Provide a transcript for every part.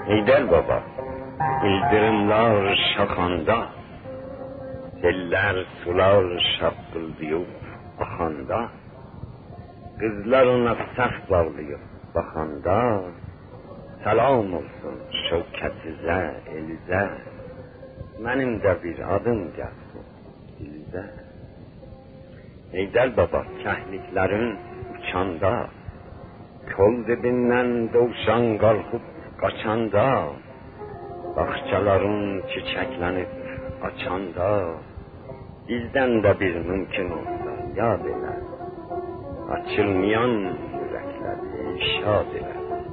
Heydər baba, ildırımlar şaxanda, sellər sular şaqqıldayıb axanda, qızlar ona saf bağlayıb baxanda, salam olsun şövkətizə, elizə, mənim də bir adım gəlsin dilizə. Heydər baba, kəhliklərin uçanda, kol dibindən dovşan qalxıb qaçanda, bağçaların çiçəklənib açanda, bizdən də bir mümkün olsa yad elə, açılmayan ürəkləri şad elə.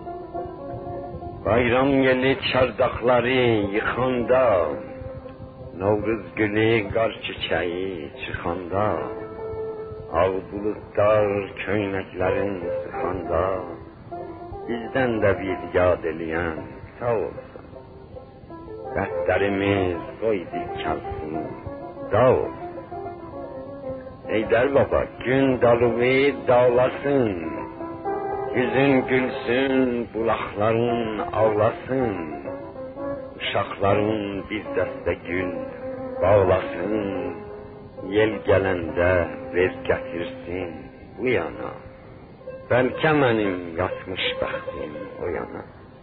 Bayram yeli çardaqları yıxanda, Novruz gülü qar çiçəyi çıxanda, ağ bulutlar köynəklərin sıxanda, bizdən də bir yad eləyən sağ olsun. Dərdlərimiz qoydu kəlsin, dağ olsun. Heydər baba, gün dalığı dağlasın, yüzün gülsün, bulaqların ağlasın, uşaqların bir dəstə gül bağlasın, yel gələndə ver gətirsin bu yana, bəlkə mənim yatmış bəxtim o yana.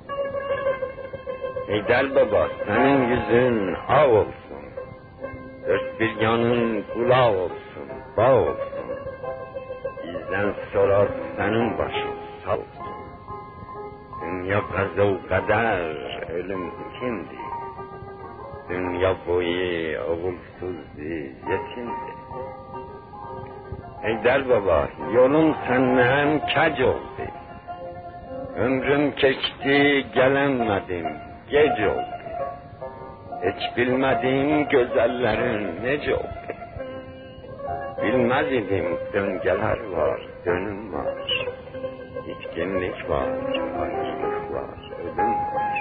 Heydər baba, sənin yüzün ağ olsun, dört bir yanın qulaq olsun, bağ olsun, bizdən sonra sənin başın sağ olsun. Dünya qəzə və qədər, ölüm kimdir? Dünya boyu oğulsuzdur, yetimdir. Heydər baba, yolum səndən kəc oldu, ömrüm keçdi, gələnmədim, gec oldu. Heç bilmədim gözəllərin necə oldu. Bilməz idim döngələr var, dönüm var, itkinlik var, ayrılık var, ölüm var.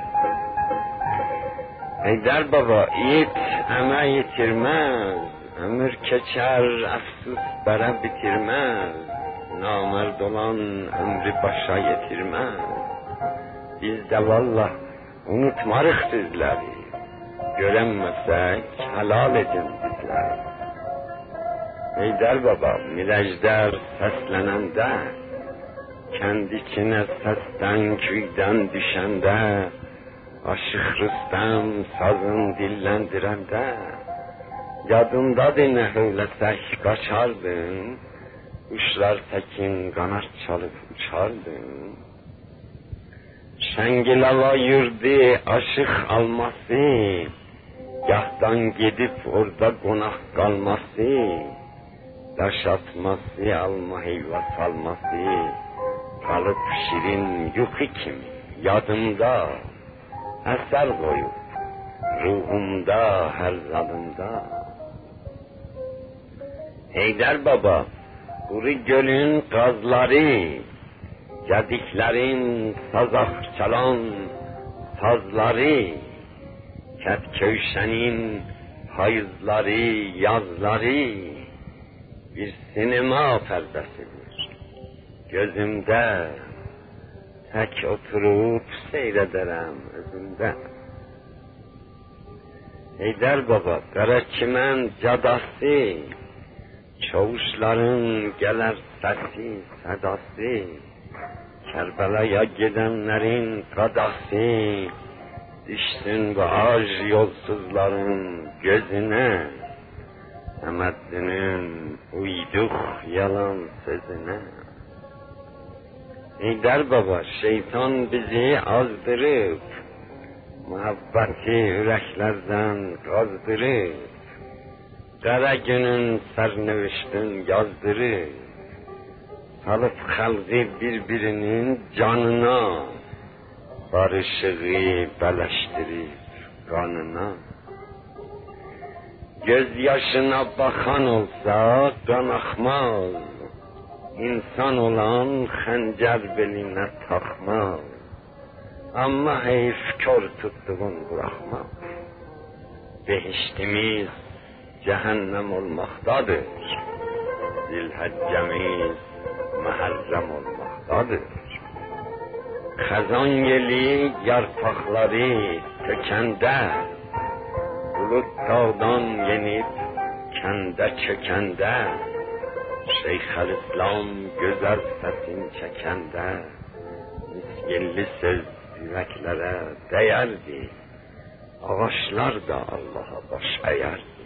Heydər baba, it əmək yitirməz, ömür keçər, əfsus bərə bitirməz, namərd olan ömrü başa yetirməz. Biz də vallah unutmarıq sizləri, görənməsək halal edin bizləri. Heydər baba, mirəclər səslənəndə, kənd içinə səsdən, küydən düşəndə, aşıq Rüstəm sazın dilləndirəndə, yadındadır nə höyləsək qaçardın, quşlar təkin qanat çalıb uçardın. Şəngilava yurdu aşıq alması, gahdan gedib orada qonaq qalması, daş atması, alma heyva salması, qalıb şirin yuxu kimi yadımda, əsər qoyub ruhumda, hər zadımda. Heydər baba, quru gölün qazları, gediklərin sazaq çalan sazları, Kətköşənin payızları, yazları, bir sinema pərdəsidir gözümdə, tək oturub seyrədərəm özümdə. Heydər baba, Qaraçimən cadası, çavuşların gələr səsi, sədası, Kərbəlaya gedənlərin qadası, düşsün bu ac yolsuzların gözünə, Səməddinin uyduq yalan sözünə. Heydər baba, şeytan bizi azdırıb, muhabbəti ürəklərdən qazdırıb, qara günün sərnövüştün yazdırıb, salıp xalqı birbirinin canına, barışığı bələşdirib qanına. Göz yaşına baxan olsa qan axmaz, insan olan xəncər belinə taxmaz. Amma heyf kör tutduğun buraxmaz. Behiştimiz cəhənnəm olmaqdadır, zilhəccəmiz məhərrəm olmaqdadır. Xəzan yeli yarpaqları tökəndə, bulut dağdan yenib kəndə çökəndə, Şeyxəlislam gözəl səsin çəkəndə, miskinli söz yüreklərə dəyərdi, ağaçlar da Allah'a baş əyərdi.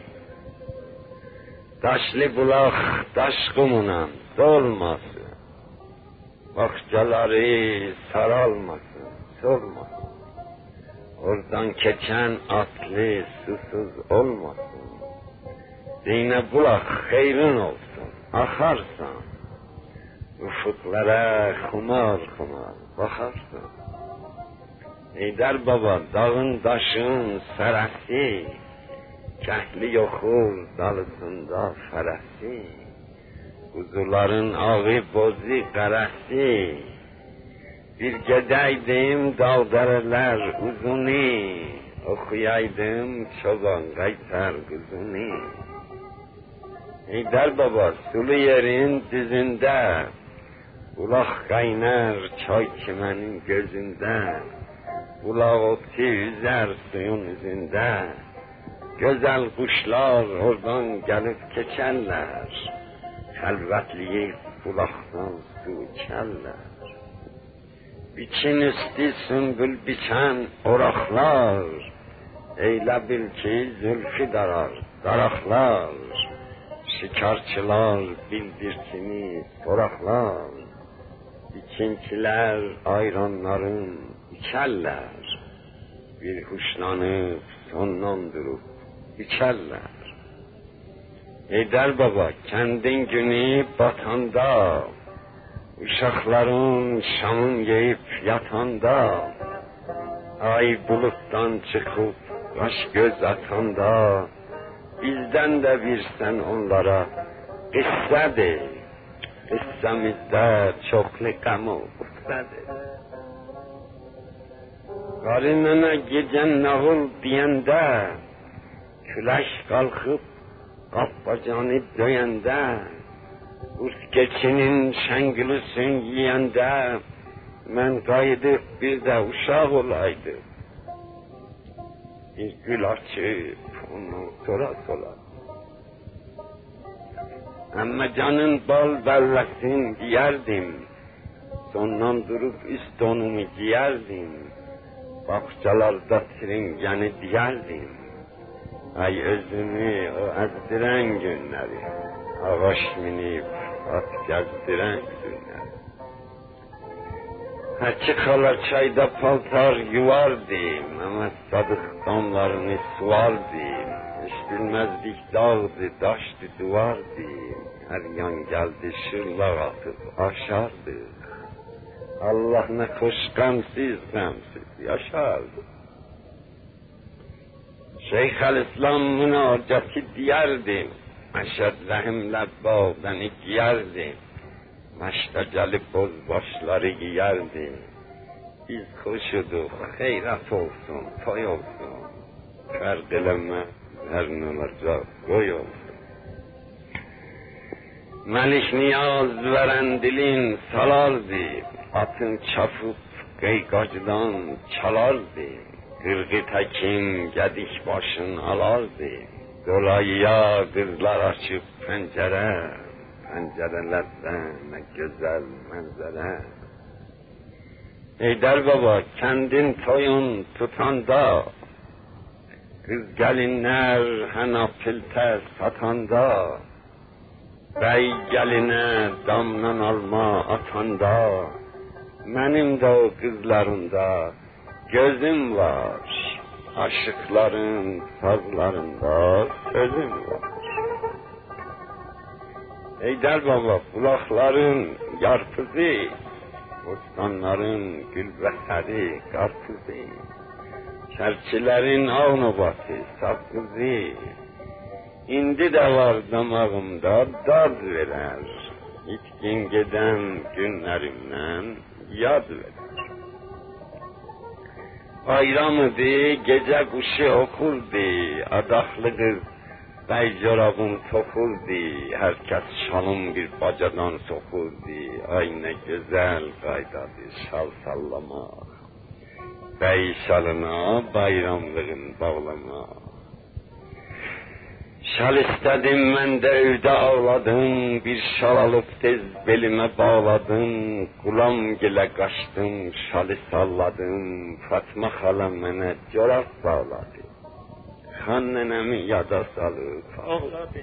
Daşlı bulaq daş qumundan dolmasın, bağçaları saralmasın, solmasın. Oradan keçən atlı susuz olmasın. Dinə bulaq xeyrin olsun, axarsan, ufuklara xumar xumar baxarsan. Heydər baba dağın daşın sərəsi, kəhli yoxur dalısında fərəsi, kuzuların ağı bozu qərəsi, bir gedəydim dağdərələr uzuni, oxuyaydım çoban qaytar quzuni. Heydər baba sulu yerin düzündə, bulaq qaynar çay çimənin gözündə, bulaq otı üzər suyun üzündə, gözəl quşlar oradan gəlib keçərlər, xəlvətliyib bulaqdan su içərlər. Biçin üstü sümbül biçən oraqlar, eylə bil ki zülfü darar daraqlar, şikarçılar bildirsini soraqlar, biçinkilər ayranların içərlər, bir huşlanıb sondan durub içərlər. Heydər baba kəndin günü batanda, uşaqların şamın yeyib yatanda, ay bulutdan çıxıb qaş göz atanda, bizdən də versən onlara qissədir, qissəmizdə çoxlu qəm o qıssədir. Qarınına gecən nağıl deyəndə, külək qalxıb qapbacanı döyəndə, qurs keçinin şəngülüsün yiyəndə, mən qayıdıb bir də uşaq olaydım, bir gül açıb onu sola sola. Əmməcanın bal bəlləsin giyərdim, sondan durub üst donumu giyərdim, bağçalarda tringəni diyərdim, ay özümü o əzdirən günləri, ağaç minib at gəzdirən günləri. Həki xala çayda paltar yuvardım, Məhəmməd Sadıq damlarını suvardım, heç bilməzdik dağdı, daşdı, duvardı, hər yan gəldi şırlaq atıb aşardıq. Allah nə xoş qəmsiz yaşardı. Şeyxəlislam münacəti deyərdim, Məşəd rəhimlə bağdəni giyərdim, məşdə gəlib boz başları giyərdim. Biz xoşuduq, xeyrət olsun, toy olsun, fərq eləmə, hər nə olacaq, qoy olsun. Məlik Niyaz vərəndilin salardı, atın çapıb qeyqacdan çalardı, qırğı təkin gədik başın alardı, dolayıya qızlar açıb pəncərə, pəncərələrdən nə gözəl mənzərə. Heydər baba kəndin toyun tutanda, qız gəlinlər həna piltə satanda, bəy gəlinə damdan alma atanda, mənim də o qızlarında gözüm var, aşıqların sazlarında sözüm var. Heydər baba bulaqların yarpızı, bostanların gülbəhəri qarpızı, çərçilərin ağnobatı sapqızı, indi də var damağımda dad verər, itkin gedən günlərimdən yad verər. Bayram idi, gecə quşu oxurdu, adaqlı qız Bəy corabım toxuldi, hər kəs şalım bir bacadan soxuldi. Ay nə gözəl qaydadır şal sallamaq, bəy şalına bayramlığın bağlamaq. Şal istedim mən də evdə ağladım, bir şal alıp tez belime bağladım. Qulam gilə qaçdım, şalı salladım, Fatma xala mənə corab bağladı. Xan nənəmi yada salıb ağladı.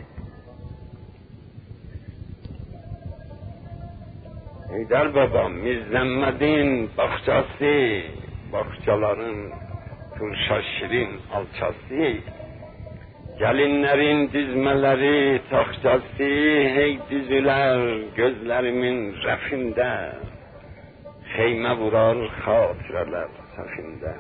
Heydər babam Mirzəmmədin bağçası, bağçaların turşa şirin alçası, gelinlerin dizmeleri taxtası, hey düzülər gözlerimin rəfində, xeymə vurar xatirələr səfində.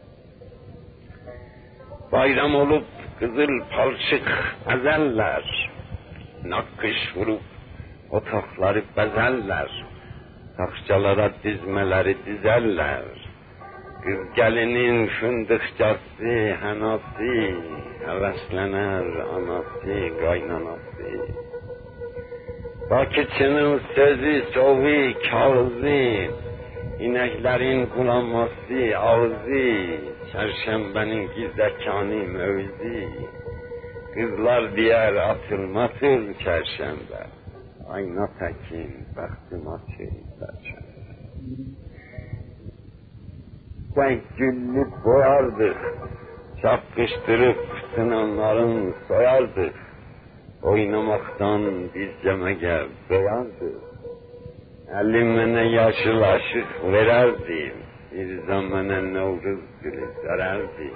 Bayram olup kızıl palçık əzəllər, nakkış vurup otaqları bəzəllər, taxçalara dizmeleri dizərlər. Kız gelinin fındıkçası, hənası, həvəslənər anası, qaynanası. Bakıçının sözü, soğu, kağızı, inəklərin qulaması, ağzı, çərşəmbənin gizləkanı mövzi. Kızlar diyər atılmasın çərşəmbə, ayna təkin, bəxtim açın çərşəmbə. Denk güllüp boyardık, çapkıştırıp sınanların soyardık. Oynamaktan biz cemege doyardık. Elim mənə yaşıl aşık vererdim, bir zamana Novruz gülü sererdim.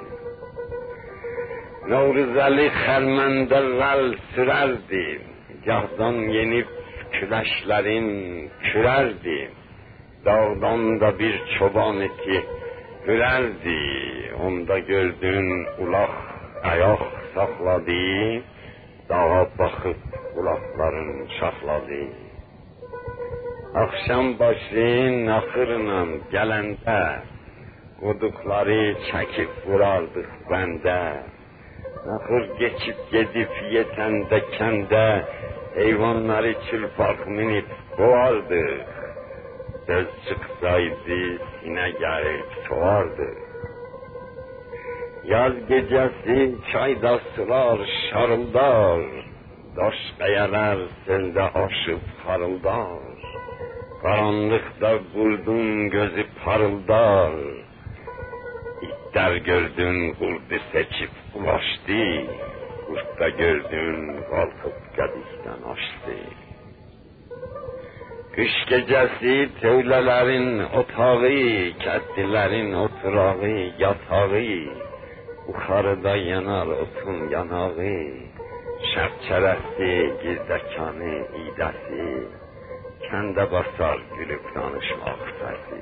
Novruz Ali xərməndə vel sürerdim, gahdan yenip küləşlerin kürerdim. Dağdan da bir çoban eti hürerdi, onda gördün ulaq ayak saxladı, dağa baxıb qulaqların şaxladı. Akşam başın axırla gələndə, qoduqları çəkib vurardıq bəndə. Naxır geçip gedib yetəndə kəndə, heyvanları çılpaq minib boğardıq. Söz çıksaydı sine gelip soğardı. Yaz gecesi çayda sular şarıldar, daş kayalar selde aşıp harıldar. Karanlıkta kurdun gözü parıldar, İtler gördün kurdu seçip ulaştı, kurt da gördün kalkıp gedikten açtı. Kış gecesi tövlelerin otağı, kəttilerin oturağı, yatağı, yukarıda yanar otun yanağı, şərçərəsi, girdəkanı, idəsi, kəndə basar gülüb danışmaq səsi.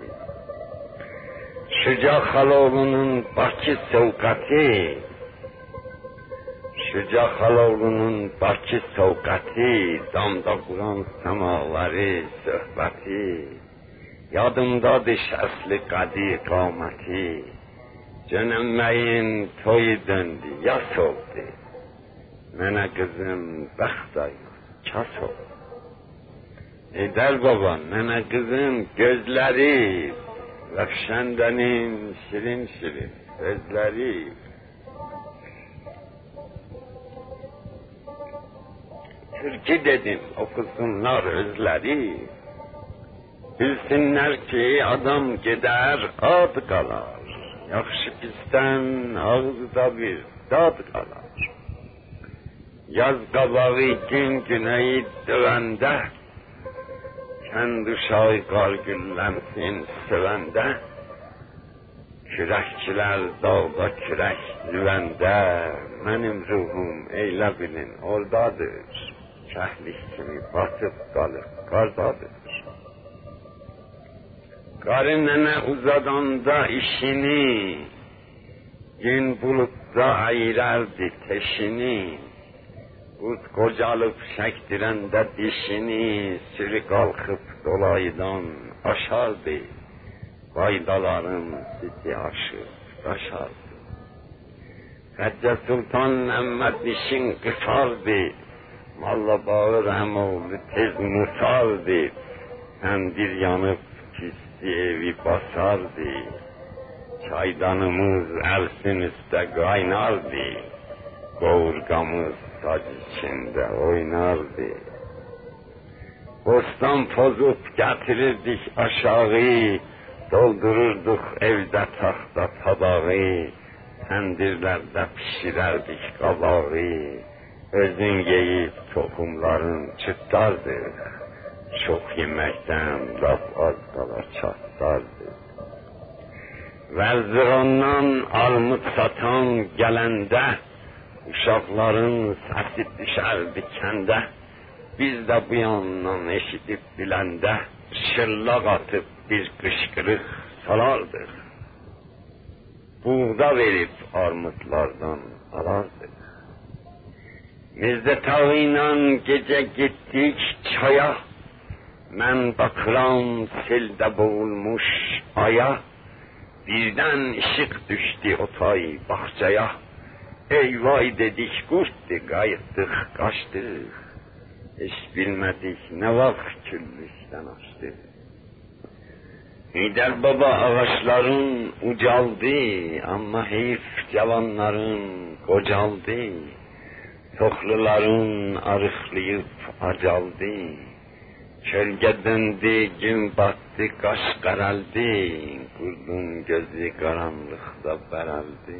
Şüca Xaloğlu'nun Bakı sovqati, Şüca Xaloğlu'nun Bakı sovqati, damda quran semaları, söhbəti, yadımdadır şəsli qadi qaməti, Cönəmməyin toyu döndü, yas oldu, mənə qızım bəxtay, kas oldu. Heydər baba, mənə qızım gözləri, Rəfşəndənin şirin şirin sözləri, Türkü dedim, okusunlar özləri, bilsinlər ki, adam gedər, ad qalar, yaxşı pisdən ağızda bir dad qalar. Yaz qabağı gün günəyi dövəndə, kənd uşağı qar güllənsin sevəndə, kürəkçilər dağda kürək lüvəndə, mənim ruhum eylə bilin oradadır, kəhlik kimi batıb qalıb qardadır. Qarı nənə uzadanda işini, gün bulutda ayırardı teşini, qurt qocalıb çəkdirəndə dişini, sürü qalxıb dolaydan aşardı, qaydaların siti aşıb daşardı. Hacca Sultan Məhəmməd işin qısardı, malla bağır əmoğlu tez musardı, təndir yanıb pisti evi basardı, çaydanımız əlsin üstə qaynardı, qovurqamız sac içində oynardı. Bostan pozub gətirirdik aşağı, doldururduq evdə taxta tabağı, təndirlərdə pişirərdik qabağı, özün yeyib toxumların çıtlardıq, çox yeməkdən laf az qala çatdardıq. Vəzzirandan armud satan gələndə, uşaqların səsi düşərdi kəndə, biz də bu yandan eşidib biləndə, şırlaq atıb bir qışqırıq salardıq. Buğda verib armudlardan alardıq. Mirzə Tağı ilə gecə getdik çaya, mən baxıram seldə boğulmuş aya, birdən işıq düşdü otay bağçaya, eyvay dedik qurtdu, qayıtdıq, qaçdıq, heç bilmədik nə vaxt küllükdən açdıq. Heydər Baba ağaçların ucaldı, amma heyf cavanların qocaldı, toxluların arıqlayıb acaldı, kölgə döndü, gün batdı, qaş qaraldı, qurdun gözü qaranlıqda bərəldi.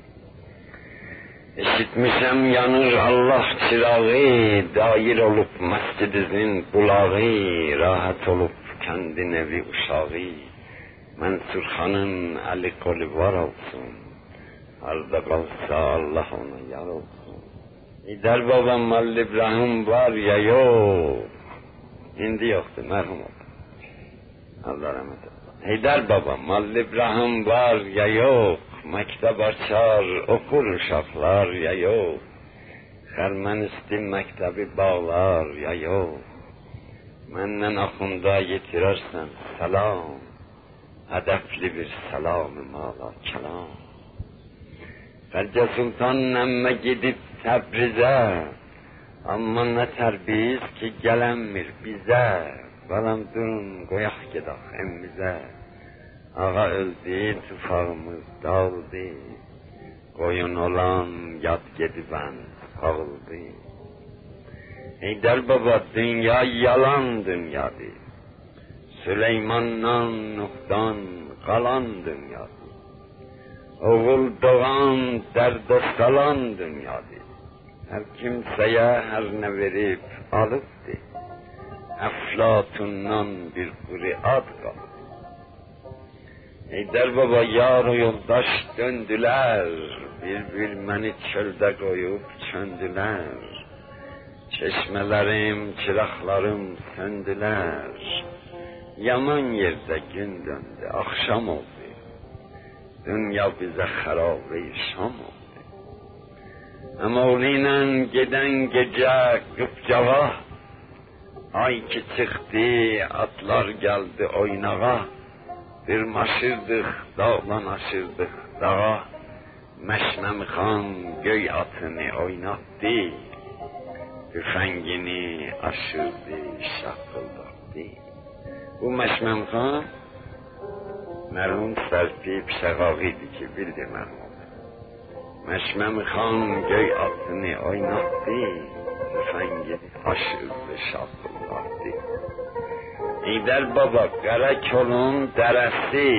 Eşitmişəm yanır Allah çırağı, dair olub məscidimizin bulağı, rahat olub kəndin evi uşağı, Mənsur xanın əli qolu var olsun, harda qalsa Allah ona yar olsun. Heydər Baba Mallı İbrahim var ya yox, indi yoxdur, mərhum oldu. Allah rəhmət etsin. Heydər Baba Mallı İbrahim var ya yox, məktəb açar, okur uşaqlar ya yox, Xərmənisti məktəbi bağlar ya yox, məndən axında yetirərsən salam, hədəfli bir salam-ı mala kəlam. Hacca Sultan əmmə gedib Təbrizə, amma nə tərbiz ki gələnmir bizə, balam durun qoyaq gedək əmmizə. Ağa öldü, tufağımız dağıldı, qoyun olan yad gedibən ağıldı. Heydər Baba dünya yalan dünyadır, Süleymandan, Nuhdan qalan dünyadır. Oğul doğan dərdə salan dünyadır, hər kimsəyə hər nə verib alıbdır, Əflatundan bir quru ad qalıb. Heydər Baba yar o yoldaş döndülər, bir məni çöldə qoyub çöndülər, çeşmələrim, çıraqlarım söndülər, yaman yerdə gün döndü, axşam oldu, dünya bizə xarabı şam oldu. Əmoğlu ilə gedən gecə qıpcağa, ay ki çıxdı, atlar gəldi oynağa, dırmaşırdıq, dağlanaşırdıq dağa, Məşməmi xan göy atını oynatdı, tüfəngini aşırdı, şaqqıldatdı. Bu Məşməmi xan mərhum Sərpib Şəqağı idi ki, bildi mərhum. Məşməmi xan göy atını oynatdı, tüfəngini aşırdı, şaqqıldatdı. Heydər Baba Qərakolun dərəsi,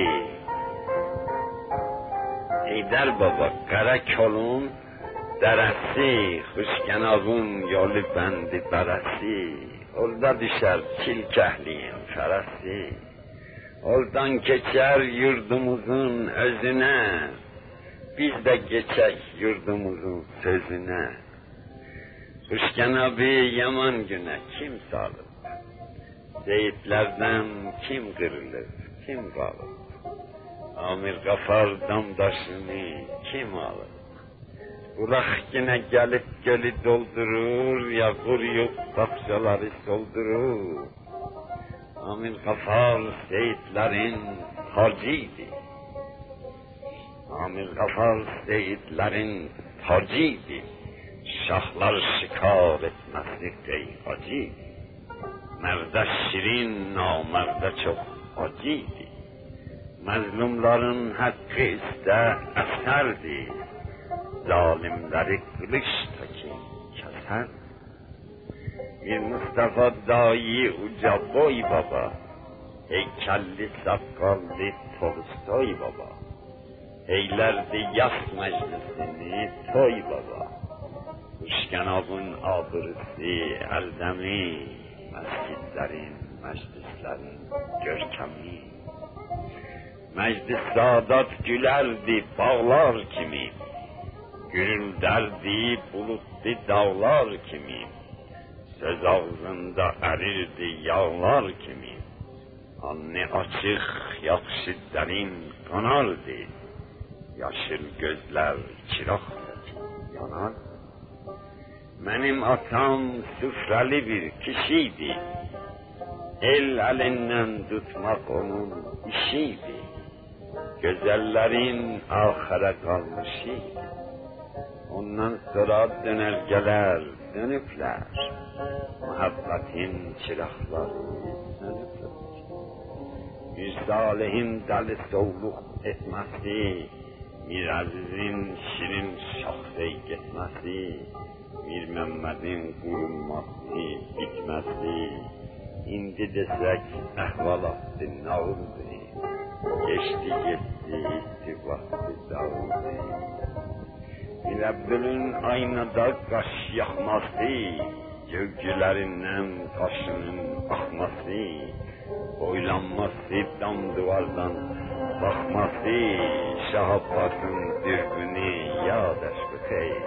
Heydər Baba Qərakolun dərəsi, Xuşkənavun yolu bəndi bərəsi, orada düşər çilkəhliyin fərəsi, oradan keçər yurdumuzun özünə, biz də geçək yurdumuzun sözünə. Xuşkənavı yaman günə kim salır? Seyitlərdən kim qırılır, kim qalır? Amir Qafar damdaşını kim alır? Bulaq yenə gəlib gölü doldurur, ya quruyub tapşaları soldurur. Amir Qafar seyitlərin hacıydı. Amir Qafar seyitlərin tacıydı. Şahlar şikar etmezdi hacıydı. Merde şirin, namerde çok acıydı. Mazlumların hakkı iste eserdi. Zalimleri kılıçtaki keser. Bir Mustafa dahi uca boy baba, heykelli sakallı Tolstoy baba, eylerdi yas meclisini toy baba. Kuşkenabın abırısı eldemi, mescidlerin, meclislerin görkemi. Meclis Sadat gülerdi bağlar kimi, gürülderdi bulutlu dağlar kimi, söz ağzında erirdi yağlar kimi, anne açık yakşı derin kanardı, yaşıl gözler çıraqla yanar. Benim atam süfreli bir kişiydi, el elinden tutmak onun işiydi. Güzellerin ahire kalmışıydı. Ondan sonra dönergeler dönüpler, muhabbetin çırakları sönüpler. Bir salihin deli soğluk etmesi, bir azizin şirin şahsey gitmesi, bir Mehmet'in kurulması bitmesi, indi desek ehvalatı nağıldı. Geçti gitti vakti dağıldı. İlebdülün aynada kaş yakması, gövcülerinden kaşının akması, boylanması dam duvardan bakması, Şahabbat'ın dürbünü yadaş bıkayır.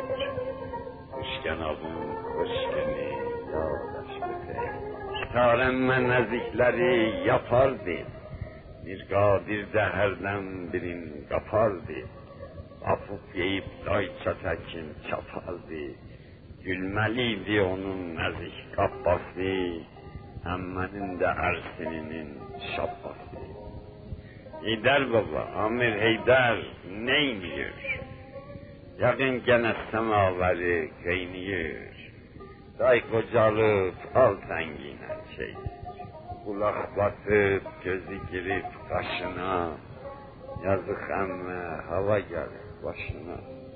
Kuşkenabın kuşkeni yadaş bıkayır. Taremme nezikleri yapardı. Bir kadir de herden birin kapardı. Afuf yiyip dayça tekin çapardı. Gülmeliydi onun nezik kabbası. Emmenin de ersininin şabbası. Heyder baba, Amir Heyder neymiyor? Yakın gene semaveri kayniyor. Day kocalıp al tengine şey. Kulak batıp gözü girip kaşına, yazık emme hava gelir başına.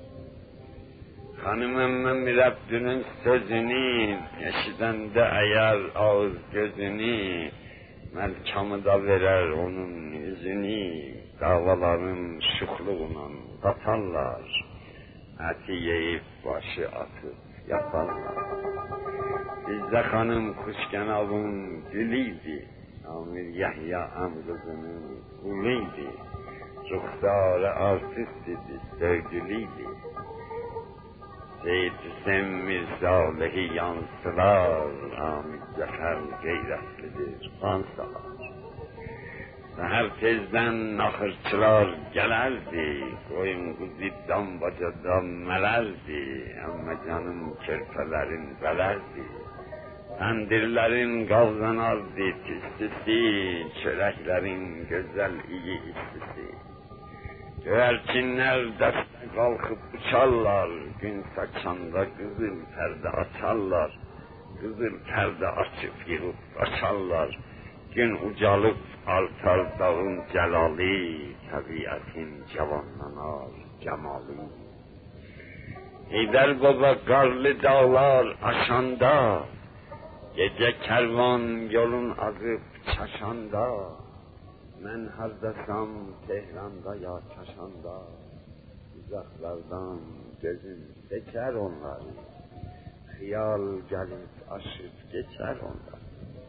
Hanım emmem Mürebbinin sözünü, eşiden de eğer ağız gözünü, melkamı da verer onun yüzünü, davaların şıkluğundan katarlar, eti yiyip başı atıp yaparlar. Bizde hanım kuşkenabın gülüydü, Amir Yahya am kızının kuluydu, ruhsarı artist idi, sevgiliydi. Seyyid Hüseyin Mirzalihi yansılar, Amir Cefer gayretlidir, kansalar. Seher tezden nakırçılar gelerdi, koyun kuziddan bacadan melerdi, ama canım körpelerin belerdi. Tendirlerin kavzanardı tüstüsü, çöreklerin güzel iyi istisi. Güvercinler deste kalkıp uçarlar, gün saçanda kızıl perde açarlar. Kızıl perde açıp yığıp kaçarlar. Gün ucalıp artar dağın celali, tabiatın cavanlanar cemali. Heyder baba karlı dağlar aşanda, gece kervan yolun azıp çaşanda. Ben hardasam Tehran'da ya Çaşan'da, uzaklardan gözüm seçer onları, hıyal gelip aşıp geçer onları.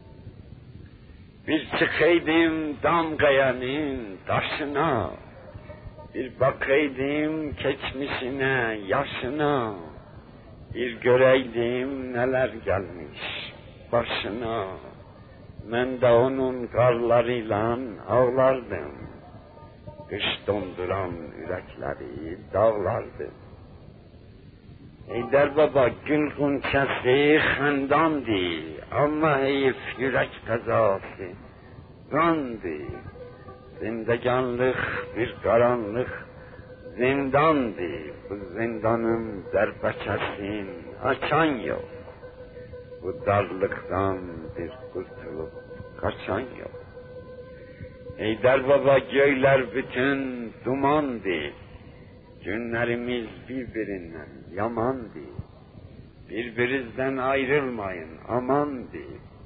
Bir çıkaydım Damgayanın taşına, bir bakaydım geçmişine, yaşına, bir göreydim neler gelmiş başına. Ben de onun karlarıyla ağlardım, kış donduran yürekleri dağlardım. Heyder baba gül gunçası xandandı, ama heyif yürek kazası kandı. Zindeganlık bir karanlık zindandı, bu zindanın derbeçesin açan yok. Bu darlıktan bir kurtulup kaçan yok. Heydar Baba göyler bütün dumandı. Günlerimiz birbirinden yamandı. Birbirinizden ayrılmayın amandı.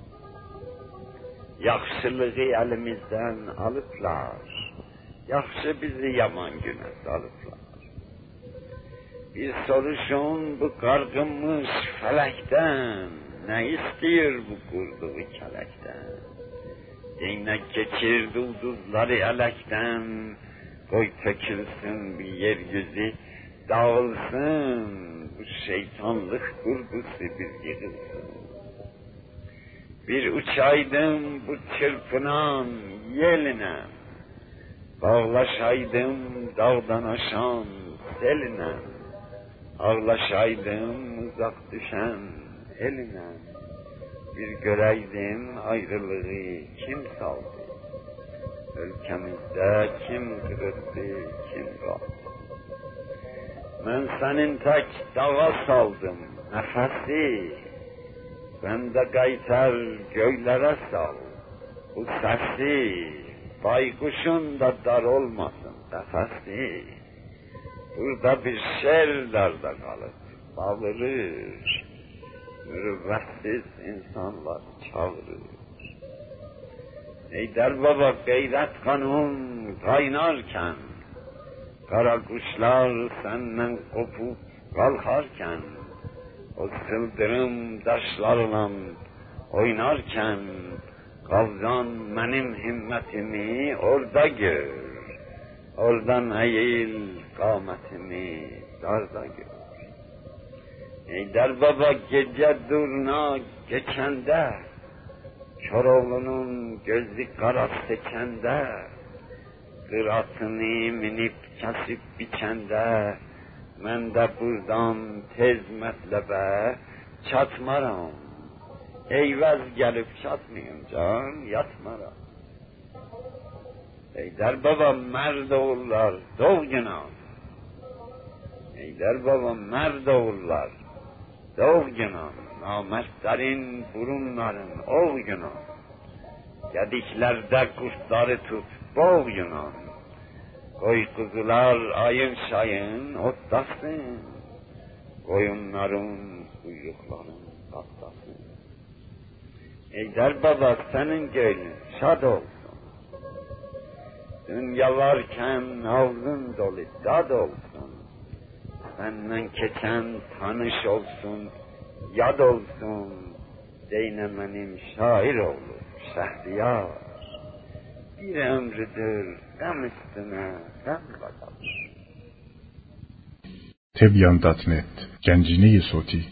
Yaxşılığı elimizden alıplar. Yaxşı bizi yaman güne salıplar. Bir soruşun bu qarğınmış felekten, ne istiyor bu kurduğu kelekten? Değnek geçirdi ulduzları elekten, koy tökülsün bir yeryüzü, dağılsın, bu şeytanlık kurgusu bir yığılsın. Bir uçaydım bu çırpınan yeline, bağlaşaydım dağdan aşan seline, ağlaşaydım uzak düşen eline, bir göreydim ayrılığı kim saldı, ülkemizde kim kırıttı, kim kaldı. Ben senin tek dağa saldım nefesi, ben de kaytar göylere sal bu sesi, baykuşun da dar olmasın nefesi. Burada bir şerlerde kalıp bağırır, mürüvvetsiz insanlar çağırır. Heydar Baba gayret kanun kaynarken, kara kuşlar senden kopup kalkarken, o sıldırım taşlarla oynarken, kavzan benim himmetimi orada gör, oradan eğil kâmetimi darda gör. Heydar Baba gece durna geçende, Koroğlu'nun gözü kara sekende, kıratını minip kesip biçende, ben de buradan tez metlebe çatmaram. Eyvaz gelip çatmayınca yatmaram. Heydar Baba merd oğullar doğguna. Heydar Baba merd oğullar doğguna. Namertlerin burunların oğguna. Gediklerde kurtları tut boğguna. Koy kuzular ayın şayın otlasın. Koyunların kuyrukların katlasın. Heydar Baba senin gönlün şad olsun. Dünya varken ağzın dolu dad olsun. Senden keçen tanış olsun, yad olsun. Deynemenim şair olur, Şehriyar. Bir ömrüdür gam üstüne gam kadar. Tebyan.net Gencini Soti